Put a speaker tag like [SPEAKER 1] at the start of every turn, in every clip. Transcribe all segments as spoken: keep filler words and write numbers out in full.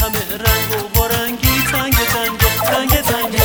[SPEAKER 1] همه رنگ و بارنگی تنگ تنگ تنگ تنگ.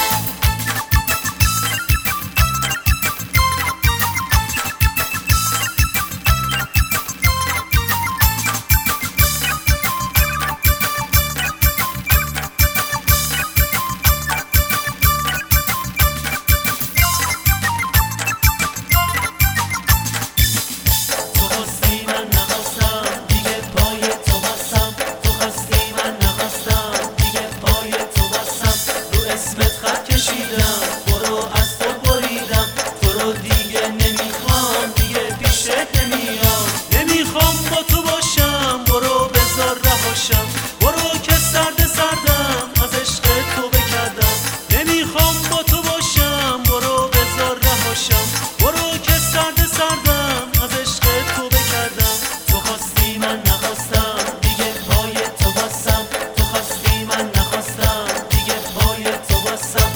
[SPEAKER 1] برو که سرد سردم از عشق تو بکردم. نمیخوام با تو باشم برو بذار رهاشم. برو که سرد سردم از عشق تو بکردم. تو خواستی من نخواستم دیگه پای تو بستم. تو خواستی من نخواستم دیگه پای تو بستم.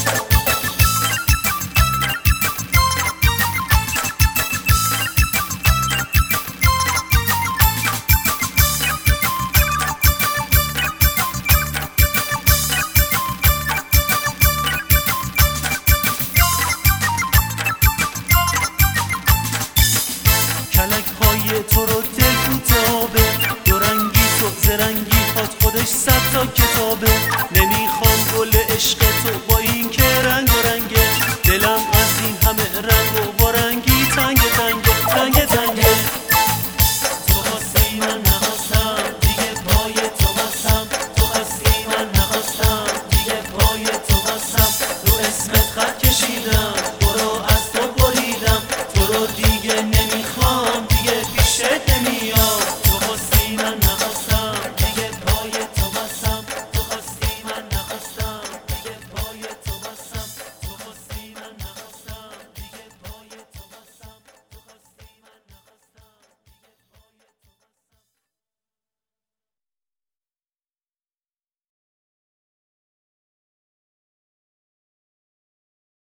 [SPEAKER 1] کلک پای تو رو دل تو تابه. دو رنگی تو زرنگی هات خودش صد تا کتابه. نمیخوام گل عشق تو با این که رنگ و رنگه. دلم از این همه رنگ و